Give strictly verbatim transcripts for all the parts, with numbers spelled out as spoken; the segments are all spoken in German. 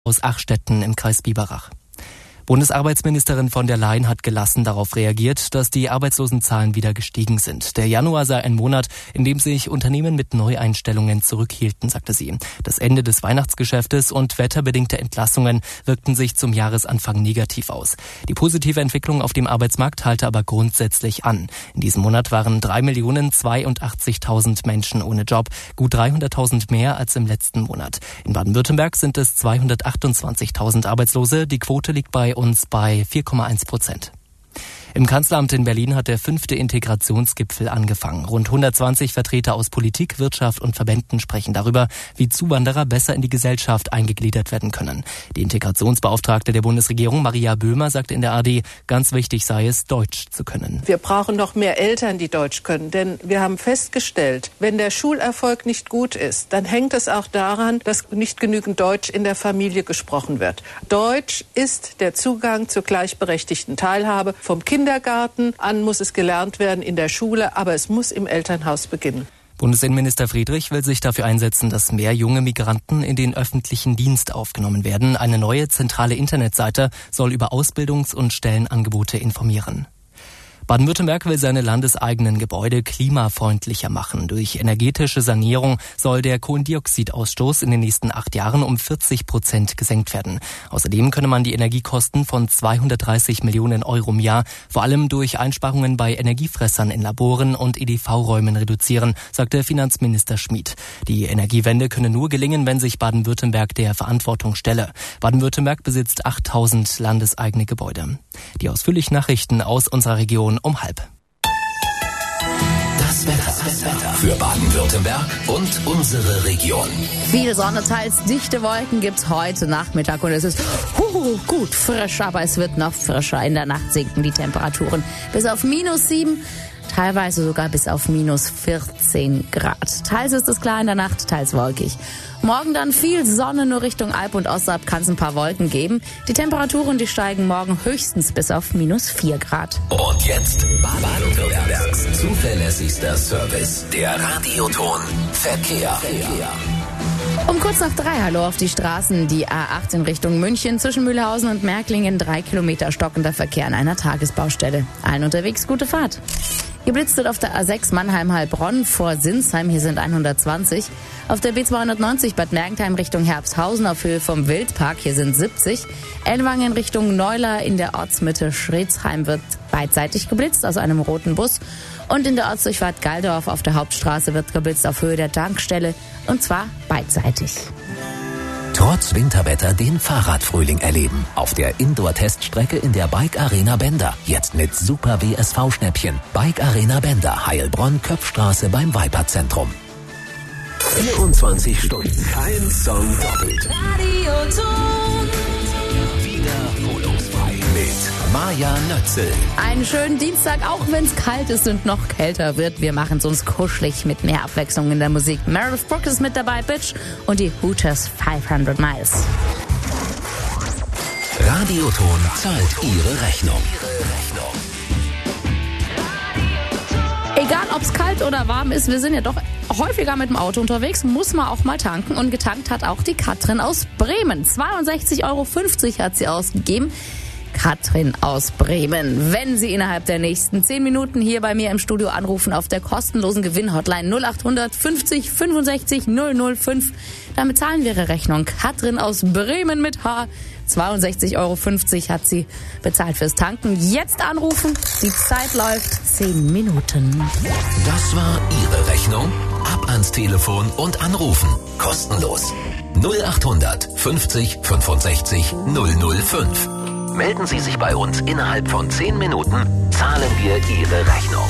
aus Achstetten im Kreis Biberach. Bundesarbeitsministerin von der Leyen hat gelassen darauf reagiert, dass die Arbeitslosenzahlen wieder gestiegen sind. Der Januar sei ein Monat, in dem sich Unternehmen mit Neueinstellungen zurückhielten, sagte sie. Das Ende des Weihnachtsgeschäftes und wetterbedingte Entlassungen wirkten sich zum Jahresanfang negativ aus. Die positive Entwicklung auf dem Arbeitsmarkt halte aber grundsätzlich an. In diesem Monat waren drei Millionen zweiundachtzigtausend Menschen ohne Job, gut dreihunderttausend mehr als im letzten Monat. In Baden-Württemberg sind es zweihundertachtundzwanzigtausend Arbeitslose. Die Quote liegt bei uns bei vier Komma eins Prozent. Im Kanzleramt in Berlin hat der fünfte Integrationsgipfel angefangen. Rund hundertzwanzig Vertreter aus Politik, Wirtschaft und Verbänden sprechen darüber, wie Zuwanderer besser in die Gesellschaft eingegliedert werden können. Die Integrationsbeauftragte der Bundesregierung, Maria Böhmer, sagte in der A R D, ganz wichtig sei es, Deutsch zu können. Wir brauchen noch mehr Eltern, die Deutsch können, denn wir haben festgestellt, wenn der Schulerfolg nicht gut ist, dann hängt es auch daran, dass nicht genügend Deutsch in der Familie gesprochen wird. Deutsch ist der Zugang zur gleichberechtigten Teilhabe vom Kind. Kindergarten an muss es gelernt werden, in der Schule, aber es muss im Elternhaus beginnen. Bundesinnenminister Friedrich will sich dafür einsetzen, dass mehr junge Migranten in den öffentlichen Dienst aufgenommen werden. Eine neue zentrale Internetseite soll über Ausbildungs- und Stellenangebote informieren. Baden-Württemberg will seine landeseigenen Gebäude klimafreundlicher machen. Durch energetische Sanierung soll der Kohlendioxidausstoß in den nächsten acht Jahren um vierzig Prozent gesenkt werden. Außerdem könne man die Energiekosten von zweihundertdreißig Millionen Euro im Jahr vor allem durch Einsparungen bei Energiefressern in Laboren und E D V-Räumen reduzieren, sagte Finanzminister Schmid. Die Energiewende könne nur gelingen, wenn sich Baden-Württemberg der Verantwortung stelle. Baden-Württemberg besitzt achttausend landeseigene Gebäude. Die ausführlichen Nachrichten aus unserer Region um halb. Das Wetter, das Wetter für Baden-Württemberg und unsere Region. Viel Sonne, teils dichte Wolken gibt's heute Nachmittag und es ist huhu, gut frisch, aber es wird noch frischer. In der Nacht sinken die Temperaturen bis auf minus sieben, teilweise sogar bis auf minus vierzehn Grad. Teils ist es klar in der Nacht, teils wolkig. Morgen dann viel Sonne, nur Richtung Alp und Ostalb kann es ein paar Wolken geben. Die Temperaturen, die steigen morgen höchstens bis auf minus vier Grad. Und jetzt Baden-Württembergs zuverlässigster Service, der Radioton Verkehr. Verkehr. Um kurz nach drei, hallo auf die Straßen. Die A acht in Richtung München zwischen Mühlhausen und Märklingen. Drei Kilometer stockender Verkehr an einer Tagesbaustelle. Allen unterwegs gute Fahrt. Geblitzt wird auf der A sechs Mannheim-Heilbronn vor Sinsheim. Hier sind hundertzwanzig. Auf der B zweihundertneunzig Bad Mergentheim Richtung Herbsthausen auf Höhe vom Wildpark. Hier sind siebzig. Ellwangen Richtung Neuler in der Ortsmitte Schritzheim wird beidseitig geblitzt aus einem roten Bus. Und in der Ortsdurchfahrt Galdorf auf der Hauptstraße wird geblitzt auf Höhe der Tankstelle. Und zwar beidseitig. Trotz Winterwetter den Fahrradfrühling erleben. Auf der Indoor-Teststrecke in der Bike Arena Bender. Jetzt mit super W S V-Schnäppchen. Bike Arena Bender, Heilbronn, Köpfstraße beim Viper-Zentrum. vierundzwanzig Stunden, kein Song doppelt. Radioton. Wiederholungsfrei mit Maja Nötzel. Einen schönen Dienstag, auch wenn es kalt ist und noch kälter wird. Wir machen es uns kuschelig mit mehr Abwechslung in der Musik. Meredith Brooks ist mit dabei, Bitch, und die Hooters fünfhundert Miles. Radioton zahlt Ihre Rechnung. Egal, ob es kalt oder warm ist, wir sind ja doch häufiger mit dem Auto unterwegs, muss man auch mal tanken. Und getankt hat auch die Katrin aus Bremen. zweiundsechzig Euro fünfzig hat sie ausgegeben. Katrin aus Bremen. Wenn Sie innerhalb der nächsten zehn Minuten hier bei mir im Studio anrufen auf der kostenlosen Gewinn-Hotline null acht hundert fünfzig fünfundsechzig null null fünf, dann bezahlen wir Ihre Rechnung. Katrin aus Bremen mit H. zweiundsechzig Euro fünfzig hat sie bezahlt fürs Tanken. Jetzt anrufen. Die Zeit läuft zehn Minuten. Das war Ihre Rechnung. Ab ans Telefon und anrufen. Kostenlos. null acht hundert fünfzig fünfundsechzig null null fünf. Melden Sie sich bei uns innerhalb von zehn Minuten, zahlen wir Ihre Rechnung.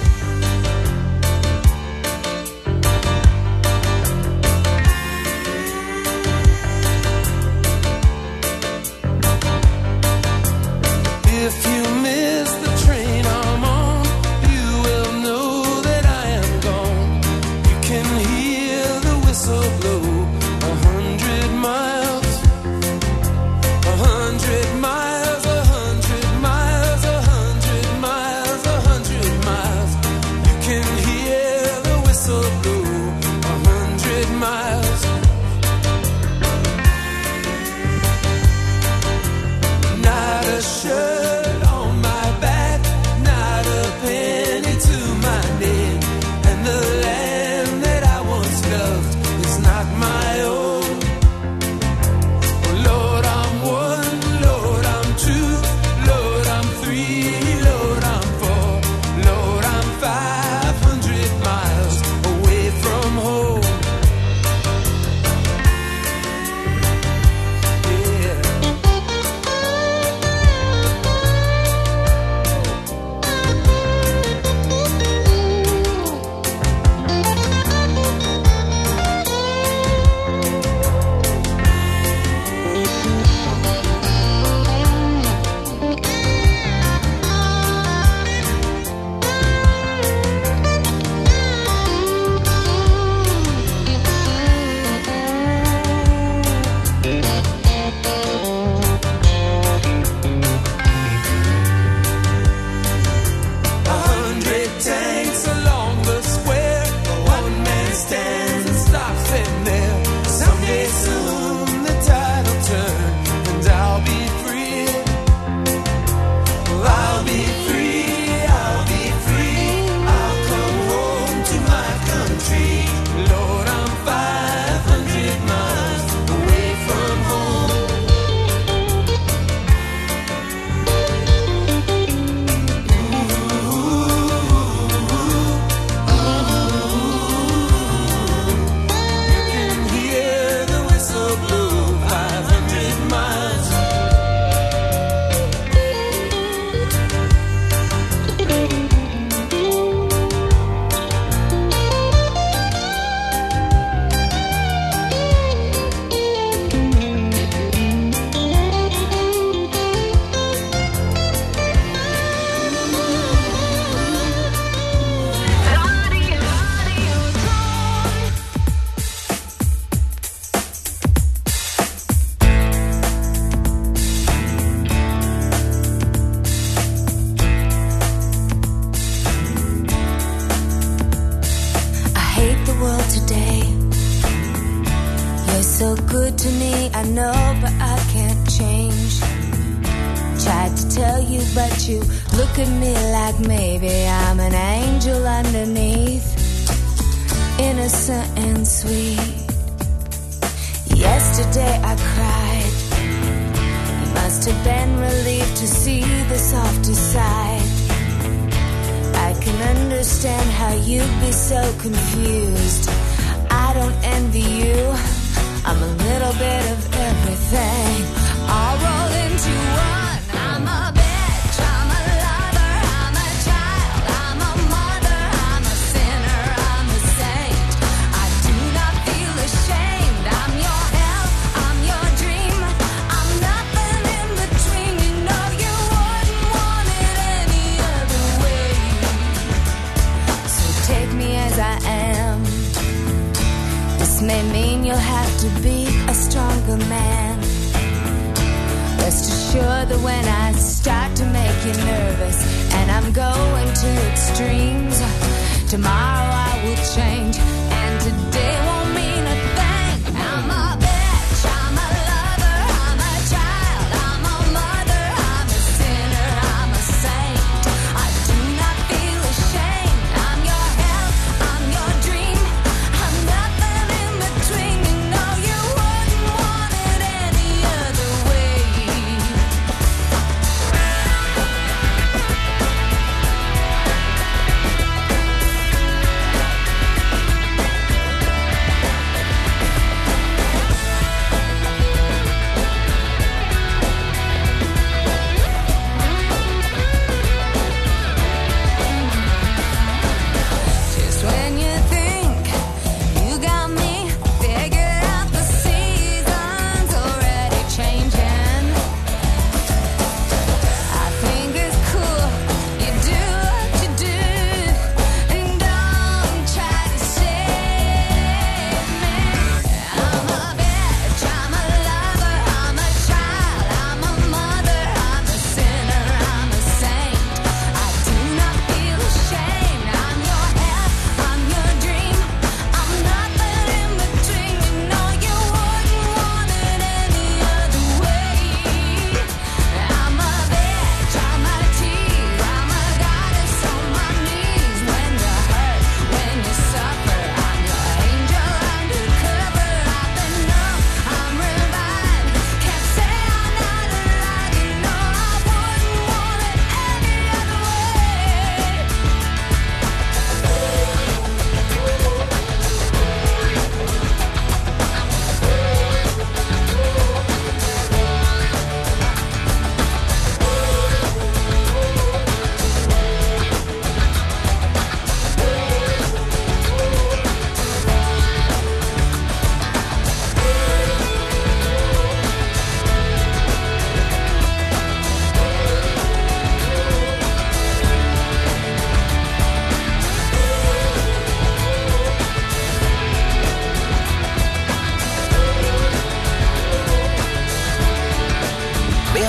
If you miss the train I'm on, you will know that I am gone. You can hear the whistle blow a hundred miles, a hundred miles, a hundred miles, a hundred miles, a hundred miles. a shirt on my back, not a penny to my name, and the land that I once loved is not my own. Oh Lord, I'm one, Lord, I'm two, Lord, I'm three, Lord, I'm four, Lord, I'm five hundred miles away from home.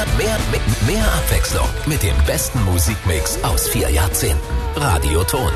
Mehr, mehr, mehr, mehr Abwechslung mit dem besten Musikmix aus vier Jahrzehnten. Radioton.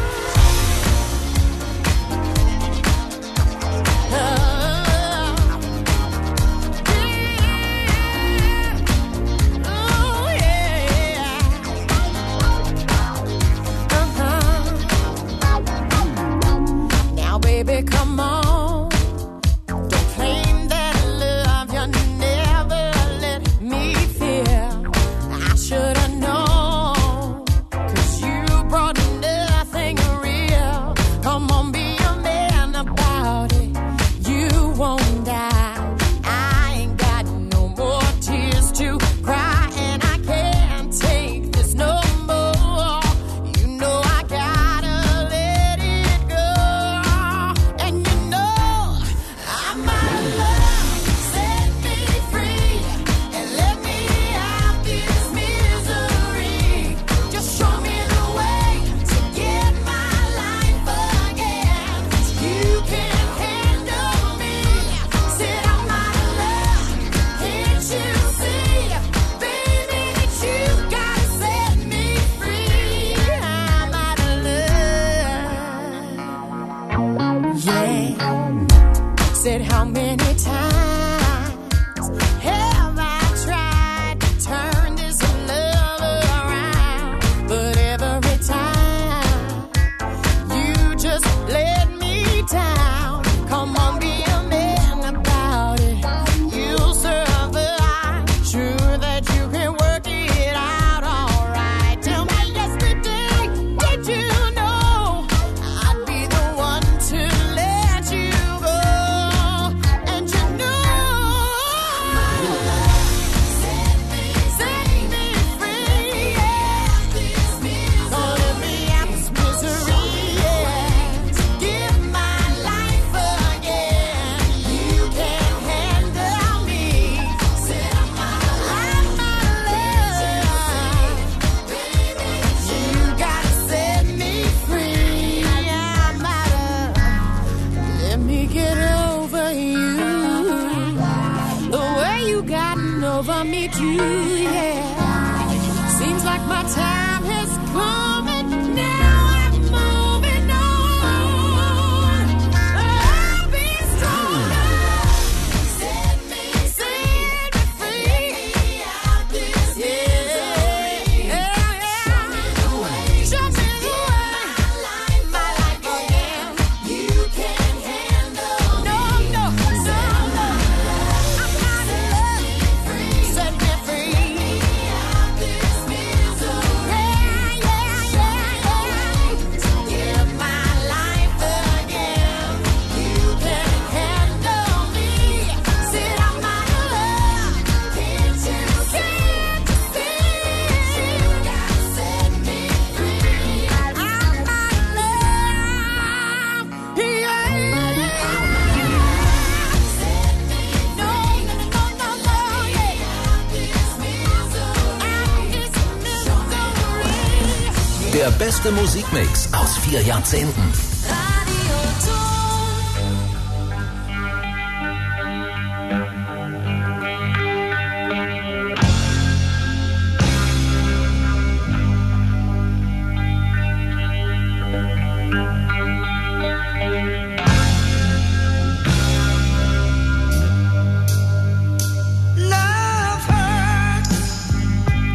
Der beste Musikmix aus vier Jahrzehnten.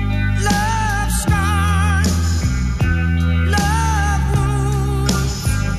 Love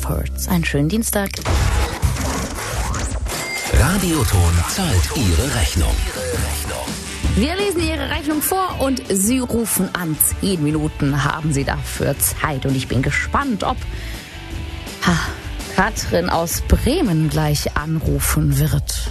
of Hurts. Einen schönen Dienstag. Radioton zahlt Ihre Rechnung. Wir lesen Ihre Rechnung vor und Sie rufen an. Zehn Minuten haben Sie dafür Zeit. Und ich bin gespannt, ob ha, Katrin aus Bremen gleich anrufen wird.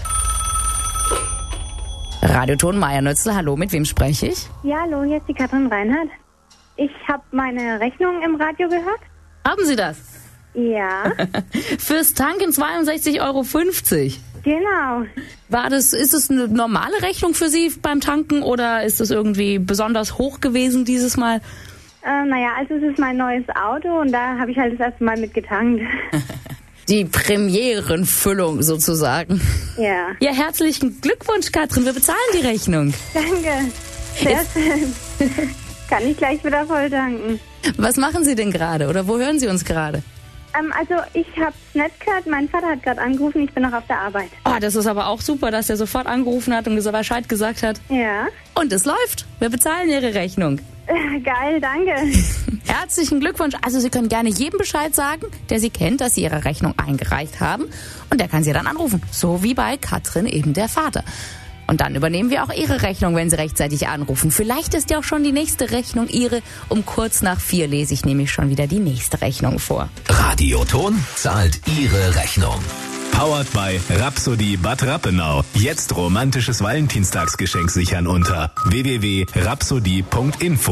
Radioton Meier-Nötzl, hallo, mit wem spreche ich? Ja, hallo, hier ist die Katrin Reinhardt. Ich habe meine Rechnung im Radio gehört. Haben Sie das? Ja. Fürs Tanken zweiundsechzig Euro fünfzig. Genau. War das, ist es eine normale Rechnung für Sie beim Tanken oder ist es irgendwie besonders hoch gewesen dieses Mal? Äh, naja, also es ist mein neues Auto und da habe ich halt das erste Mal mit getankt. Die Premierenfüllung sozusagen. Ja. Ja, herzlichen Glückwunsch, Katrin. Wir bezahlen die Rechnung. Danke. Sehr schön. Kann ich gleich wieder voll tanken. Was machen Sie denn gerade oder wo hören Sie uns gerade? Ähm, also ich habe es nicht gehört. Mein Vater hat gerade angerufen. Ich bin noch auf der Arbeit. Oh, das ist aber auch super, dass er sofort angerufen hat und Bescheid gesagt hat. Ja. Und es läuft. Wir bezahlen Ihre Rechnung. Äh, geil, danke. Herzlichen Glückwunsch. Also Sie können gerne jedem Bescheid sagen, der Sie kennt, dass Sie Ihre Rechnung eingereicht haben. Und der kann Sie dann anrufen. So wie bei Katrin eben der Vater. Und dann übernehmen wir auch Ihre Rechnung, wenn Sie rechtzeitig anrufen. Vielleicht ist ja auch schon die nächste Rechnung Ihre. Um kurz nach vier lese ich nämlich schon wieder die nächste Rechnung vor. Radioton zahlt Ihre Rechnung. Powered by Rhapsody Bad Rappenau. Jetzt romantisches Valentinstagsgeschenk sichern unter w w w punkt rhapsody punkt info.